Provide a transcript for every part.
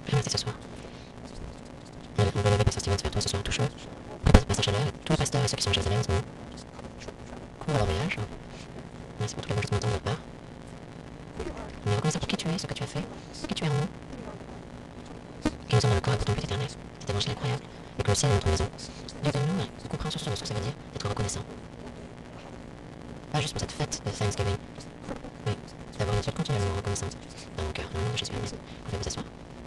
Vraiment, c'est ce soir. On va lever Pasteur Stevens vers toi ce soir, touche-le. Passe ta chaleur, et tous les pasteurs et ceux qui sont à Jérusalem en ce moment. Couvre leur voyage. Merci pour tout l'amour que tu m'entends de notre part. On est reconnaissant pour qui tu es, ce que tu as fait, qui tu es en nous. Et nous sommes dans le corps pour ton but éternel, cet évangile incroyable, et que le ciel est notre maison. Dieu donne-nous une compréhension sur ce que ça veut dire d'être reconnaissant. Pas juste pour cette fête de Thanksgiving, mais d'avoir une attitude continuellement reconnaissante dans mon cœur. Dans le nom de Jésus, amen. Pouvez vous asseoir.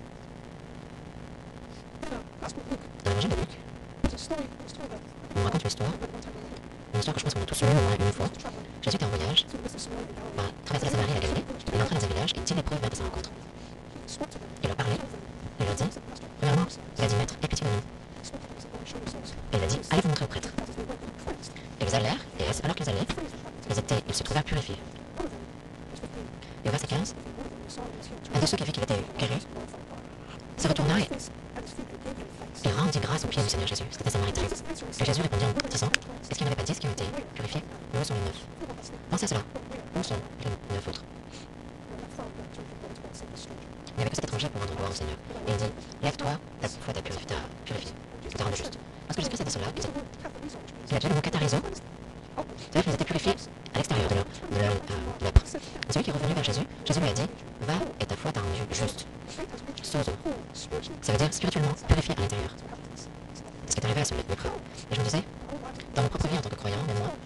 Dans l'évangile de Luc, on raconte une histoire que je pense qu'on a tous lue au moins une fois. Jésus était en voyage, a traversé la Samarie et la Galilée, il entra dans un village et 10 lépreux vinrent à sa rencontre. Il leur parlait, il leur dit, premièrement, il a dit, Maître, aie pitié de nous. Et il a dit, allez vous montrer au prêtre. Et ils allèrent, et alors qu'ils allaient, ils se trouvèrent purifiés. Et au verset 15, un de ceux qui vit qu'il était guéri se retourna et rendit grâce aux pieds du Seigneur Jésus. C'était un Samaritain. Et Jésus répondit en disant, est-ce qu'il n'y en avait pas 10 qui ont été purifiés? Où sont les 9? Pensez à cela. Où sont les 9 autres? Il n'y avait que cet étranger pour rendre gloire au Seigneur. Et il dit, lève-toi, ta foi t'a purifié, t'a rendu juste. Parce que Jésus-Christ a dit cela, il a déjà le mot catarizo. C'est-à-dire qu'ils étaient purifiés à l'extérieur de leur lèpre. Et celui qui est revenu vers Jésus, Jésus lui a dit, va et ta foi t'a rendu juste. Sozo. Ça veut dire spirituellement purifié à l'intérieur. C'est ce qui est arrivé à ce lépreux. Et je me disais, dans mon propre vie en tant que croyant, même moi,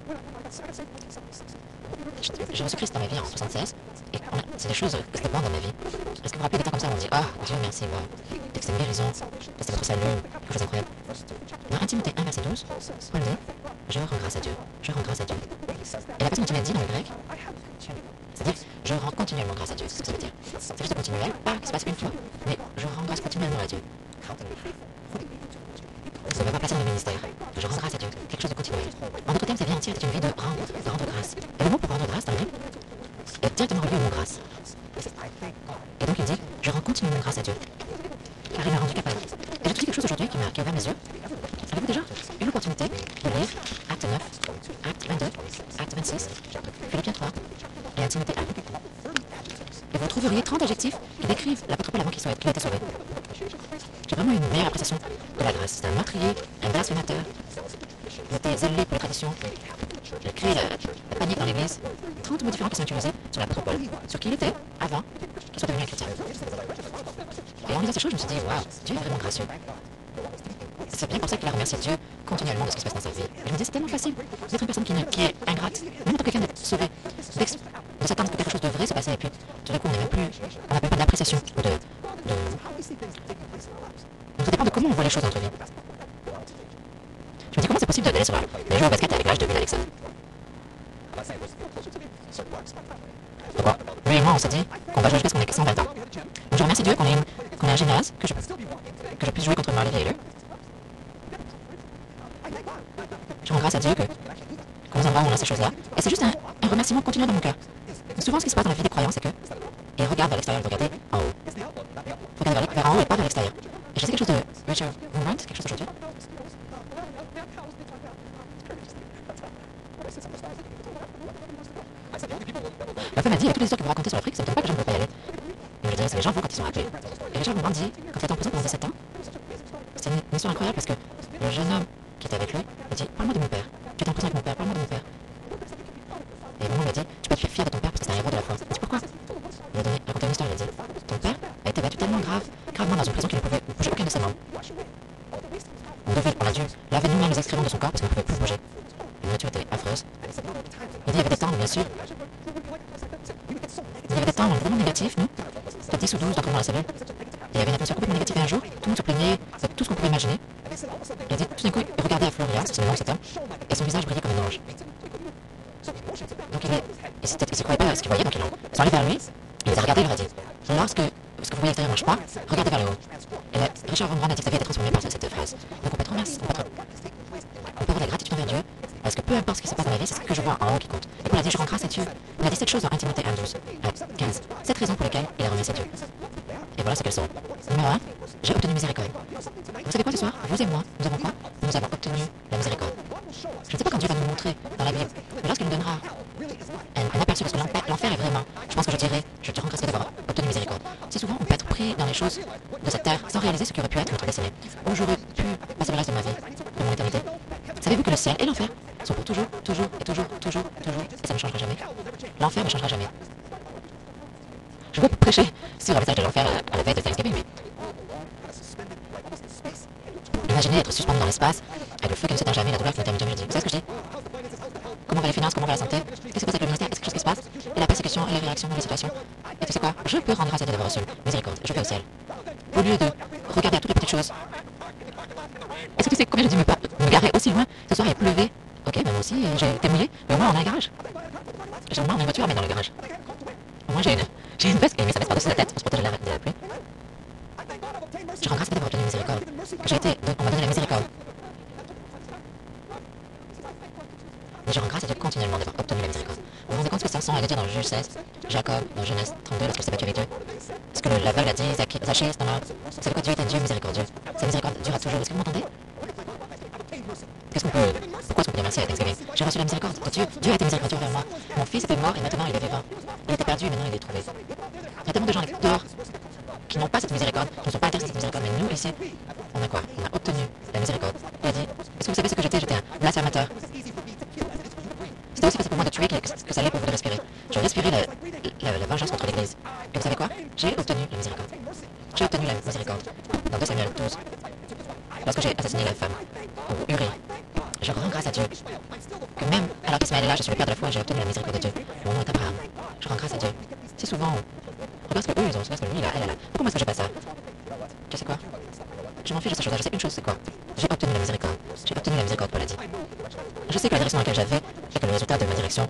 j'ai reçu Christ dans ma vie en 76, et c'est des choses, c'était bon dans ma vie. Est-ce que vous vous rappelez des temps comme ça où on dit, ah, Dieu merci, wow, dès que c'est une guérison, c'est votre salut, quelque chose d'incroyable. Dans Intimité 1, verset 12, Paul dit, je rends grâce à Dieu, je rends grâce à Dieu. Et la personne qui m'a dit dans le grec, c'est-à-dire, je rends continuellement grâce à Dieu, c'est ce que ça veut dire. C'est juste continuel, pas que ça se passe une fois, mais je rends grâce continuellement à Dieu. Ça ne va pas placer dans le ministère. Je rends grâce à Dieu, quelque chose de continuel. En d'autres termes, sa vie entière est une vie de rendre grâce. Et le mot pour rendre grâce dans la Bible est directement relié au mot grâce. Et donc il dit, je rends continuellement grâce à Dieu, car il m'a rendu capable. Et j'ai dit quelque chose aujourd'hui qui a ouvert mes yeux. Avez-vous déjà eu l'opportunité de lire Acte 9, Acte 22, Acte 26, Philippiens 3 et Intimité 1? Et vous trouveriez 30 adjectifs qui décrivent l'apôtre Paul avant qu'il ait été sauvé. J'ai vraiment une meilleure appréciation de la grâce. C'est un meurtrier, un blasphémateur. Il était zélé pour les traditions. Il a créé la panique dans l'église. 30 mots différents qui sont utilisés sur l'apôtre Paul, sur qui il était avant qu'il soit devenu un chrétien. Et en lisant ces choses, je me suis dit, waouh, Dieu est vraiment gracieux. C'est bien pour ça qu'il a remercié Dieu continuellement de ce qui se passe dans sa vie. Et je me dis, c'est tellement facile d'être une personne qui est ingrate, même pour quelqu'un d'être sauvé, de s'attendre que quelque chose de vrai se passe, et puis tout d'un coup, on n'a même pas d'appréciation ou de... Donc ça dépend de comment on voit les choses dans notre vie. Je me dis, comment c'est possible d'aller sur les jeux au basket avec l'âge de Bill Alexandre? Pourquoi? Lui et moi, on s'est dit qu'on va jouer jusqu'à ce qu'on ait 120 ans. Donc je remercie Dieu qu'on ait un gymnase, que je puisse jouer contre Marley Taylor. Je rends grâce à Dieu qu'on nous envoie où on a ces choses-là. Et c'est juste un remerciement continu dans mon cœur. Souvent, ce qui se passe dans la vie des croyants, c'est que ils regardent vers l'extérieur, ils regardent en haut. Ils regardent vers en haut et pas vers l'extérieur. Et je sais quelque chose de Richard Wurmbrand, quelque chose d'aujourd'hui. La femme m'a dit, toutes les histoires que vous racontez sur l'Afrique, ça ne me donne pas que je ne veux pas y aller. Et je dirais, c'est les gens vont quand ils sont appelés. Et Richard Wurmbrand dit, quand il était en prison pendant 17 ans, c'est une histoire incroyable parce que le jeune homme qui était avec lui, il dit, parle-moi de mon père. Tu es en prison avec mon père, parle-moi de mon père. Et le moment lui a dit, tu peux être fier de ton père parce que c'est un héros de la foi. Il dit, pourquoi? Il a raconté une histoire, il a dit, ton père a été battu tellement gravement dans une prison qu'il ne pouvait bouger aucun de ses membres. On a dû laver nous-mêmes les excréments de son corps parce qu'on ne pouvait plus bouger. La nourriture était affreuse. Il dit, il y avait des temps, bien sûr. Il y avait des temps vraiment négatifs, nous. Peut-être 10 ou 12 dans la cellule. Et il y avait une atmosphère complètement négative. Et un jour, tout le monde se plaignait de tout ce qu'on pouvait imaginer. Il a dit, tout d'un coup, il regardait à Florian, c'est le nom de cet homme, et son visage brillait comme un ange. Donc il ne croyait pas à ce qu'il voyait, donc ils sont allés vers lui, il les a regardés et il leur a dit, lorsque ce que vous voyez à l'extérieur ne marche pas, regardez vers le haut. Et là, Richard Wurmbrand a dit que sa vie a été transformée par cette phrase. Donc on peut être remercier, on peut avoir de la gratitude envers Dieu, parce que peu importe ce qui se passe dans la vie, c'est ce que je vois en haut qui compte. Et Paul a dit, je rends grâce à Dieu. Il a dit cette chose dans Intimité 1, 12, 15. 7 raisons pour lesquelles il a remercié Dieu. Et voilà ce qu'elles sont. Numéro 1, j'ai obtenu miséricorde. Vous savez quoi ce soir? Vous et moi, nous avons quoi? Nous avons obtenu la miséricorde. Je ne sais pas quand Dieu va nous montrer dans la Bible, mais lorsqu'il nous donnera un aperçu de ce que l'enfer est vraiment, je pense que je dirai, je te rends grâce d'avoir obtenu miséricorde. Si souvent on peut être pris dans les choses de cette terre sans réaliser ce qui aurait pu être notre destinée, où j'aurais pu passer le reste de ma vie, de mon éternité. Savez-vous que le ciel et l'enfer sont pour toujours, toujours et toujours, toujours, toujours, et ça ne changera jamais. L'enfer ne changera jamais. Je veux prêcher sur le message de l'enfer à la veille de Thanksgiving, mais imaginez être suspendu dans l'espace, avec le feu qui ne s'éteint jamais, la douleur qui ne termine jamais. Je dis, vous savez ce que je dis? Comment va les finances, comment va la santé? Qu'est-ce qui se passe avec le ministère? Est-ce que quelque chose qui se passe? Et la persécution et les réactions dans les situations. Et tu sais quoi? Je peux rendre grâce à Dieu d'avoir reçu miséricorde. Je vais au ciel. Au lieu de regarder à toutes les petites choses. Est-ce que tu sais combien j'ai dû me garer aussi loin? Ce soir, il a pleuvé. Ok, ben moi aussi, j'ai été mouillé. Mais au moins, on a un garage. Généralement, on a une voiture à mettre dans le garage. Au moins, j'ai une veste qui met sa veste par-dessus la tête pour se protéger de la pluie. Je rends grâce à Dieu d'avoir obtenu miséricorde. On m'a donné la miséricorde. Mais je rends grâce à Dieu continuellement d'avoir obtenu la miséricorde. Vous vous rendez compte ce que Samson a dit dans le Juge 16, Jacob dans Genèse 32 lorsqu'il s'est battu avec Dieu? Ce que l'aveugle a dit, Zachée, c'est normal. Vous savez quoi? Dieu est un Dieu miséricordieux. Sa miséricorde durera toujours. Est-ce que vous m'entendez? Pourquoi est-ce qu'on peut dire merci à Thanksgiving? J'ai reçu la miséricorde de Dieu. Dieu a été miséricordieux envers moi. Mon fils était mort et maintenant il est vivant. Il était perdu et maintenant il est trouvé. Il y a tellement de gens dehors qui n'ont pas cette miséricorde, qui ne sont pas intéressés à cette miséricorde, mais nous ici, on a quoi? On a obtenu la miséricorde. Il a dit, est-ce que vous savez ce que j'étais? J'étais un blasphémateur. C'était aussi facile pour moi de tuer que ça l'est pour vous de respirer. Je respirais la vengeance contre l'Église. Et vous savez quoi? J'ai obtenu la miséricorde. J'ai obtenu la miséricorde. Dans 2 Samuel 12. Lorsque j'ai assassiné la femme, au Uri, je rends grâce à Dieu. Que même alors qu'Ismaël est là, je suis le père de la foi, j'ai obtenu la miséricorde de Dieu. Mon nom est Abraham. Je rends grâce à Dieu. Si souvent, regarde ce que eux ils ont, regarde ce que lui il a, elle a. Pourquoi moi est-ce que j'ai pas ça? Tu sais quoi? Je m'en fiche de cette chose-là. Je sais une chose, c'est quoi? J'ai obtenu la miséricorde. J'ai obtenu la miséricorde, Paul a dit. Je sais que la direction dans laquelle j'avais et que le résultat de ma direction,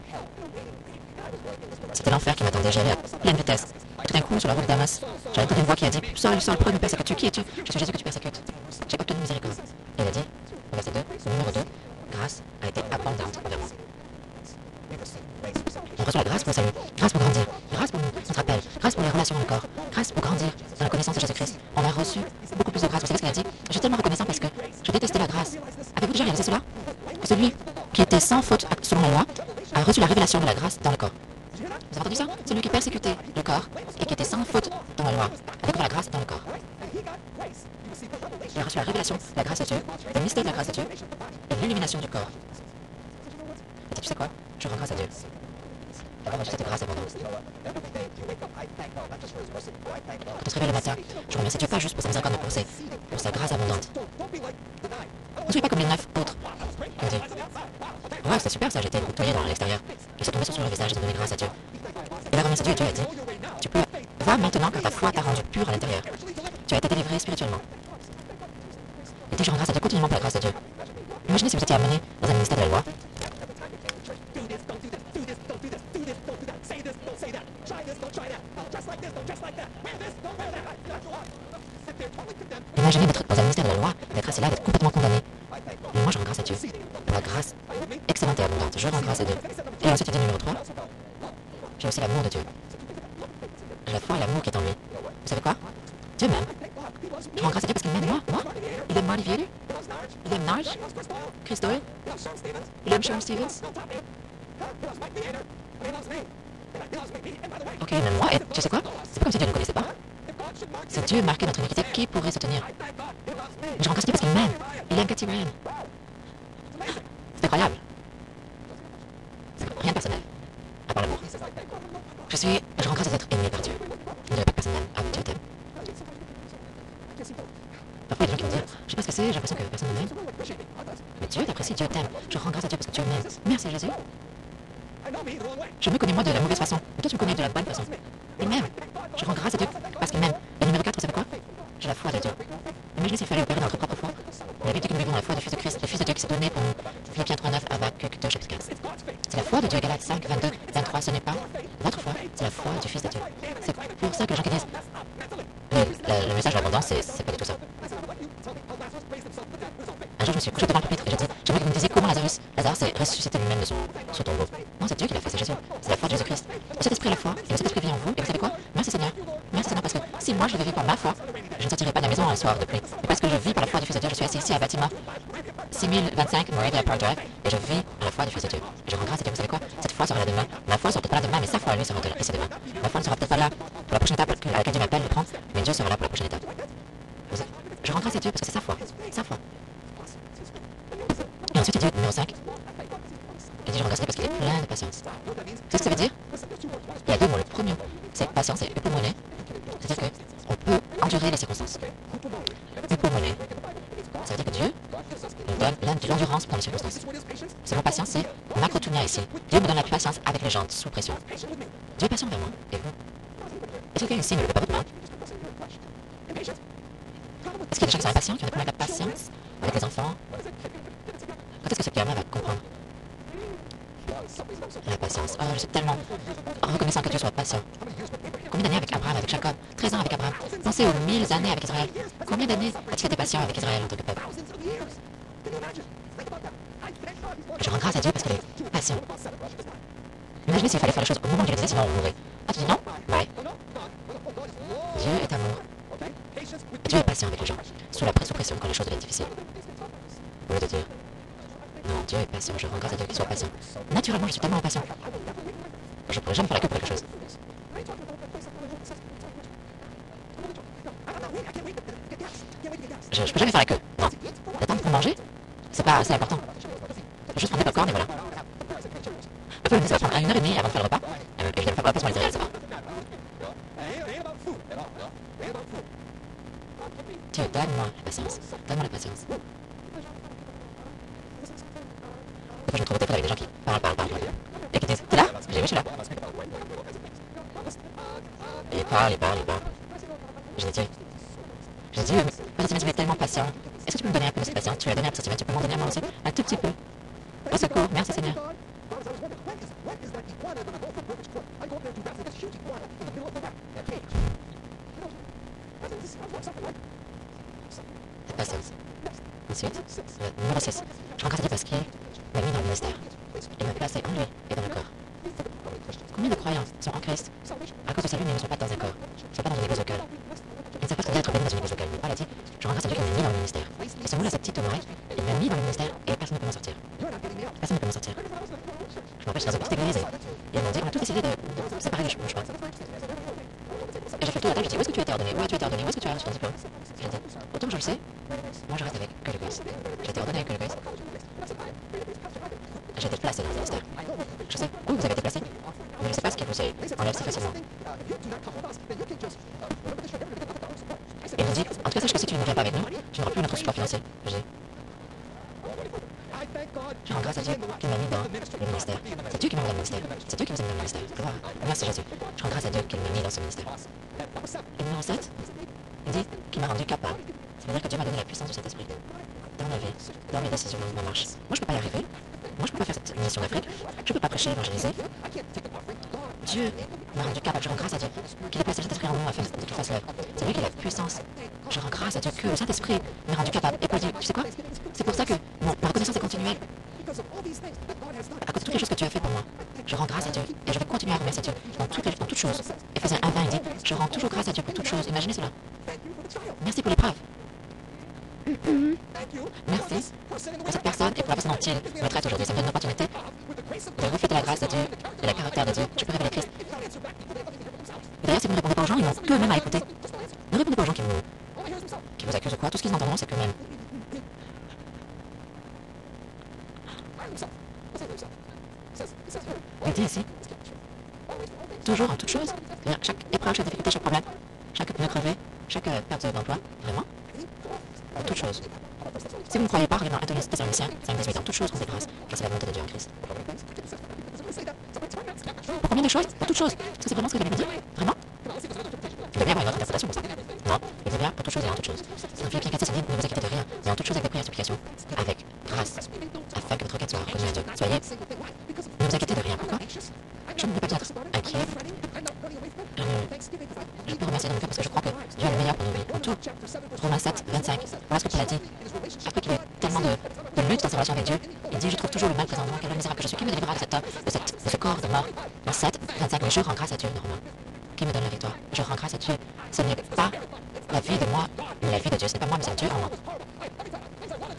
c'était l'enfer qui m'attendait. J'y allais à pleine vitesse. Et tout d'un coup, sur la route de Damas, j'avais entendu une voix qui a dit, Saul, Saul, pourquoi nous persécutes-tu? Qui es-tu? Je suis Jésus que tu persécutes. J'ai obtenu miséricorde. Et il a dit, au verset 2, au numéro 2, grâce a été abondante envers moi. On reçoit la grâce pour le salut, grâce pour grandir, grâce pour notre appel, grâce pour les relations dans le corps, grâce pour grandir dans la connaissance de Jésus-Christ. On a reçu beaucoup plus de grâce. Vous savez ce qu'il a dit? Je suis tellement reconnaissant parce que je détestais la grâce. Avez-vous déjà réalisé cela? Que celui qui était sans faute selon la loi a reçu la révélation de la grâce dans le corps. Vous avez entendu ça? Celui qui persécutait le corps et qui était sans faute dans la loi a découvert la grâce dans le corps. Il a reçu la révélation de la grâce de Dieu, le mystère de la grâce de Dieu et l'illumination du corps. Et tu sais quoi? Je rends grâce à Dieu d'avoir reçu cette grâce abondante. Quand on se réveille le matin, je remercie Dieu pas juste pour sa miséricorde, mais pour sa grâce abondante. Ne soyez pas comme les 9 autres qui ont dit, ouais, c'est super ça, j'ai été nettoyé dans l'extérieur. Ils se tombaient sur le visage et de donner grâce à Dieu. Et là, remercie Dieu, Dieu a dit, va maintenant car ta foi t'a rendu pur à l'intérieur. Tu as été délivré spirituellement. Et dis, je rends grâce à Dieu continuellement pour la grâce de Dieu. Imaginez si vous étiez amené dans un ministère de la loi. Imaginez d'être dans un ministère de la loi, d'être assis là, d'être complètement condamné. Mais moi, je rends grâce à Dieu pour la grâce excellente et abondante. Je rends grâce à Dieu. Et ensuite, il dit numéro 3, j'ai aussi l'amour de Dieu. J'ai la foi et l'amour qui est en lui. Vous savez quoi? Dieu m'aime. Je rends grâce à Dieu parce qu'il m'aime moi. Il aime Marty Vieru. Il aime Nige. Chris Doyle. Il aime Sean Stevens. Ok, il aime moi. Et tu sais quoi? C'est pas comme si Dieu ne le connaissait pas. Si Dieu marquait notre iniquité, qui pourrait se tenir? Je rends grâce à Dieu parce qu'il m'aime. Il aime Katy Ryan. C'est incroyable. C'est rien de personnel. À part l'amour. Je rends grâce d'être aimé par Dieu. Il n'y avait pas de personnel. Ah, Dieu t'aime. Parfois, il y a des gens qui me disent, je sais pas ce que c'est, j'ai l'impression que personne ne m'aime. Mais Dieu t'apprécie, Dieu t'aime. Je rends grâce à Dieu parce que Dieu m'aime. Merci Jésus. Je me connais moi de la mauvaise façon, mais toi tu me connais de la bonne façon. Il m'aime. Je rends grâce à Dieu parce qu'il m'aime. Et numéro 4, vous savez quoi? J'ai la foi de Dieu. Imaginez s'il fallait opérer dans notre propre foi. La Bible dit que nous vivons dans la foi du Fils de Christ, le Fils de Dieu qui s'est donné pour nous. Philippiens 3.9, Habakkuk 2, chapitre 15. C'est la foi de Dieu, Galates 5, 22, 23, ce n'est pas votre foi, c'est la foi du Fils de Dieu. C'est pour ça que les gens qui disent le message de l'abondance, c'est pas du tout ça. Un jour, je me suis couché devant le pupitre et j'ai dit, j'aimerais que vous me disiez comment Lazare s'est ressuscité lui-même de son tombeau. Non, c'est Dieu qui l'a fait, c'est Jésus. C'est la foi de Jésus-Christ. Le Saint-Esprit a la foi, et le Saint-Esprit vit en vous, et vous savez quoi? Merci Seigneur. Merci Seigneur, parce que si moi je devais vivre par ma foi, je ne sortirais pas de la maison un soir de pluie. Et parce que je vis par la foi du Fils de Dieu, je suis assis ici à un bâtiment 6025 Moravia Park Drive, et je vis par la foi du Fils de Dieu. Et je rends grâce à Dieu, vous savez quoi? Cette foi foi sera là demain. Ma foi sera peut-être pas là demain, mais sa foi, lui, sera ici demain. Ma foi ne sera peut-être pas là pour la prochaine étape à laquelle Dieu m'appelle de prendre, mais Dieu sera là pour la prochaine étape. Je rends grâce à Dieu parce que c'est sa foi. Sa foi. Et ensuite, il dit, numéro 5, il dit, je rends grâce à Dieu parce qu'il est plein de patience. Tu sais ce que ça veut dire? Il y a deux mots. Le premier mot, c'est patience, c'est upomone. C'est-à-dire qu'on peut endurer les circonstances. Upomone. Ça veut dire que Dieu nous donne l'endurance dans les circonstances. Ce mot patience, c'est macrotunia ici. Dieu me donne la patience avec les gens sous pression. Dieu est patient vers moi. Et vous? Est-ce que quelqu'un ici ne le pas votre main? Est-ce qu'il y a des gens qui sont impatients, qui ont des problèmes de patience avec les enfants? Quand est-ce que cette gamin va comprendre? La patience. Oh, je suis tellement reconnaissant que Dieu soit patient. Combien d'années avec Abraham, avec Jacob? 13 ans avec Abraham. Pensez aux 1000 années avec Israël. Combien d'années a-t-il été patient avec Israël en tant que peuple? Je rends grâce à Dieu parce qu'il est patient. Imaginez s'il fallait faire les choses au moment où Dieu le disait, sinon on mourrait. Ah, tu dis non? Ouais. Dieu est amour. Dieu est patient avec les gens, sous pression quand les choses deviennent difficiles. Au lieu de dire, non, Dieu est patient, je rends grâce à Dieu qu'il soit patient. Naturellement, je suis tellement impatient. Je ne pourrais jamais faire la queue pour quelque chose. Je peux jamais faire la queue. Non. Attendre pour manger, c'est pas assez important. Je peux juste prendre des popcorn et voilà. Après, ça va prendre 1h30 avant de faire le repas. Évidemment, faire le repas sur les céréales, c'est pas. Dieu, donne-moi la patience. Donne-moi la patience. Des fois, je me trouve au téléphone avec des gens qui parlent. Et qui disent, t'es là? J'ai vu, je suis là. Et ils parlent. Je dis, Dieu. Je dis, Dieu, Pasteur Timothy est tellement patient. Est-ce que tu peux me donner un peu de cette patience? Tu lui as donné à Pasteur Timothy, tu peux m'en donner à moi aussi? Un tout petit peu. Au secours, merci Seigneur. La patience. Ensuite, numéro 6. Je rends grâce à Dieu parce qu'il m'a mis dans le ministère. Il m'a placé en lui et dans le corps. Combien de croyants sont en Christ à cause de salut mais ne sont pas dans un corps, ne sont pas dans une église locale? Ils ne savent pas ce que c'est d'être béni dans une église locale. Mais Paul a dit, je rends grâce à Dieu qu'il m'a mis dans le ministère. Et ce mot-là, cette petite oreille, il m'a mis dans le ministère et personne ne peut m'en sortir. Personne ne peut m'en sortir. Je me rappelle, je suis dans une petite église et ils m'ont dit, on a tous essayé de séparer mon choix. Et j'ai fait le tour de la table, j'ai dit, où est-ce que tu as été ordonné? Où as-tu été ordonné? Où est-ce que tu as reçu ton diplôme? J'ai dit, autant que je le sais, moi je reste avec que le Grace. J'ai été ordonné avec que le Grace. J'ai été placé dans le ministère. Je sais où vous avez été placé, mais je ne sais pas ce qui vous enlève si facilement. Et il me dit, en tout cas, sache que si tu ne viens pas avec nous, tu n'auras plus notre support financier. Je dis, je rends grâce à Dieu qui m'a mis dans le ministère. C'est Dieu qui m'a mis dans le ministère. C'est Dieu qui vous a mis dans le ministère. Gloire. Merci Jésus. Je rends grâce à Dieu qui m'a mis dans ce ministère. Et numéro 7, il dit qu'il m'a rendu capable. Ça veut dire que Dieu m'a donné la puissance du Saint-Esprit dans ma vie, dans mes décisions, dans ma marche. Moi, je ne peux pas y arriver. Moi, je ne peux pas faire cette mission d'Afrique. Je ne peux pas prêcher, évangéliser. Dieu m'a rendu capable. Je rends grâce à Dieu qu'il ait placé le Saint-Esprit en moi afin qu'il fasse l'œuvre. C'est lui qui a la puissance. Je rends grâce à Dieu que le Saint-Esprit m'a rendu capable. Et Paul dit, tu sais quoi? C'est pour ça que ma reconnaissance est continuelle. À cause de toutes les choses que tu as fait pour moi, je rends grâce à Dieu. Et je vais continuer à remercier Dieu dans toutes choses. Éphésiens 1:20, il dit, je rends toujours grâce à Dieu pour toutes choses. Imaginez cela. Merci pour l'épreuve. Merci pour cette personne et pour la façon dont il me traite aujourd'hui. Ça me donne l'opportunité de refléter la grâce de Dieu et le caractère de Dieu. Je peux révéler Christ. Et d'ailleurs, si vous ne répondez pas aux gens, ils n'ont qu'eux-mêmes à écouter. Ne répondez pas aux gens qui vous accusent ou quoi. Tout ce qu'ils entendront, c'est qu'eux-mêmes. Il dit ici, toujours en toutes choses, c'est-à-dire chaque épreuve, chaque difficulté, chaque problème, chaque pneu crevé, chaque perte d'emploi, vraiment, en toutes choses. Si vous ne croyez pas, regardez dans 1 Thessaloniciens 5:18, en toutes choses, rendez grâce, car c'est la volonté de Dieu en Christ. Pour combien de choses? Pour toutes choses. Est-ce que c'est vraiment ce que la Bible dit? Vraiment? Il doit bien avoir une autre interprétation pour ça. Non, il dit bien pour toutes choses et en toutes choses. Dans Philippiens 4:6, ça dit, ne vous inquiétez de rien, mais en toutes choses avec des prières et supplications, avec grâce, afin que votre requête soit reconnue à Dieu. Soyez, ne vous inquiétez de rien. Pourquoi? Je ne veux pas bien être inquiet. Je peux remercier dans mon cœur parce que je crois que Dieu a le meilleur pour nos vies. En tout, Romains 7:25, voilà ce que Paul a dit. Après qu'il ait tellement de lutte dans sa relation avec Dieu, il dit, je trouve toujours le mal présent en moi, quel misérable que je suis. Qui me délivrera de cet homme, de ce corps de mort? Dans 7:25, mais je rends grâce à Dieu, normalement. Qui me donne la victoire? Je rends grâce à Dieu. Ce n'est pas la vie de moi, mais la vie de Dieu. Ce n'est pas moi, mais c'est Dieu en moi.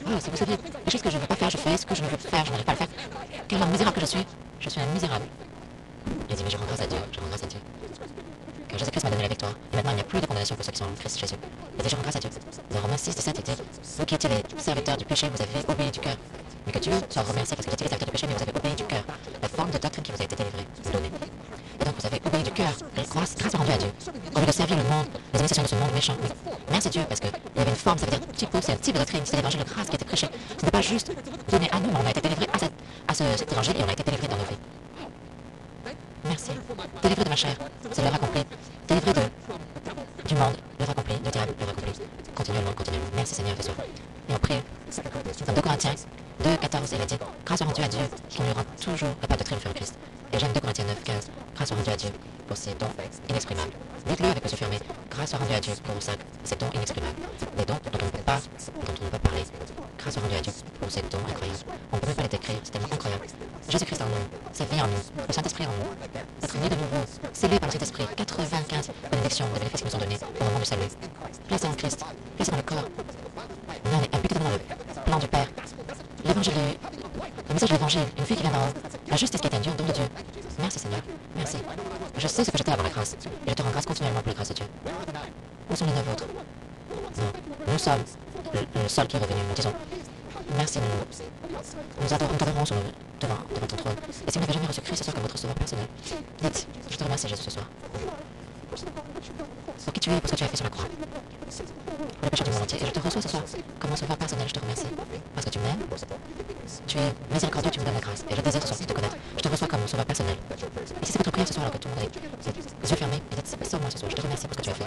Oh, si vous saviez, les choses que je ne veux pas faire, je fais. Ce que je ne veux faire, je n'arrive pas à le faire. Quel homme misérable que je suis. Je suis un misérable. Il dit, mais je rends grâce à Dieu. Je rends grâce à Dieu. Que Jésus-Christ m'a donné la victoire. Et maintenant, il n'y a plus de condamnation pour ceux qui sont en Christ Jésus. Il dit, je rends grâce à Dieu. Dans Romains 6, 17, il dit, vous qui étiez les serviteurs du péché, vous avez obéi du cœur. Mais que Dieu soit remercié parce que vous étiez les serviteurs du péché, mais vous avez obéi du cœur. La forme de doctrine qui vous a été délivrée, donnée. Et donc, vous avez obéi du cœur. Grâce rendue à Dieu. Au lieu de servir le monde, les initiations de ce monde méchant. Oui. Merci Dieu, parce qu'il y avait une forme, ça veut dire typo, c'est un type de doctrine, c'est l'évangile de grâce qui a été prêché. Ce n'est pas juste donné à nous, mais on a été délivré à cet évangile et on a été délivré dans nos vies. Merci. Délivré de ma chair, c'est l'œuvre accomplie. Délivré du monde, l'œuvre accomplie, du diable, l'œuvre accomplie. Continuellement, continuellement. Merci Seigneur, ce soir. Et on prie. Dans 2 Corinthiens 2, 14, il a dit, grâce soit rendue à Dieu, qui nous rend toujours capable de triompher en Christ. Et j'aime 2 Corinthiens 9, 15, grâce soit rendue à Dieu pour ses dons inexprimables. Dites-le avec M. Fermé, grâce soit rendue à Dieu pour ses dons inexprimables. Des dons dont on ne peut pas parler. Grâce soit rendue à Dieu pour ses dons incroyables. On ne peut même pas les décrire, c'est tellement incroyable. Jésus-Christ en nous, sa vie en nous, le Saint-Esprit en nous, être né de nouveau, scellé par le Saint-Esprit, 95 bénédictions, des bénéfices qui nous sont donnés au moment du salut. Placé en Christ, placé dans le corps. On est impliqué dans le plan du Père. L'évangile, le message de l'évangile, une vie qui vient d'en haut, la justice qui est un Dieu, un don de Dieu. Merci Seigneur, merci. Je sais ce que j'étais avant la grâce, et je te rends grâce continuellement pour la grâce de Dieu. Où sont les 9 autres? Non, nous sommes le seul qui est revenu, nous disons. Merci, nous adorons devant ton trône. Et si vous n'avez jamais reçu Christ ce soir comme votre sauveur personnel, dites, je te remercie Jésus ce soir. Pour qui tu es, pour ce que tu as fait sur la croix. Pour le péché du monde entier. Et je te reçois ce soir comme mon sauveur personnel, je te remercie. Parce que tu m'aimes, tu es miséricordieux, tu me donnes la grâce. Et je désire ce soir te connaître. Je te reçois comme mon sauveur personnel. Et si c'est votre prière ce soir, alors que tout le monde est les yeux fermés, et dites, sauve-moi ce soir, je te remercie pour ce que tu as fait.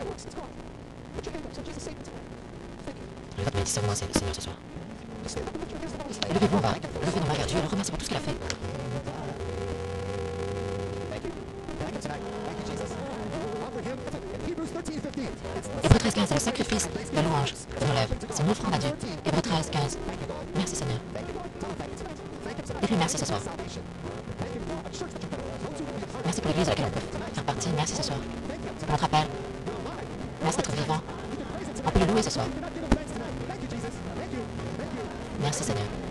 Le vote me dit, sauve-moi Seigneur ce soir. Et levez-vous, on va lever nos mains vers Dieu, le remercier pour tout ce qu'il a fait. Hébreux 13, 15, c'est le sacrifice de louange de nos lèvres. C'est une offrande à Dieu. Hébreux 13, 15. Merci Seigneur. Dites-lui merci ce soir. Merci pour l'église à laquelle on peut faire partie. Merci ce soir. Pour notre appel. Merci d'être vivant. On peut le louer ce soir. Merci Seigneur.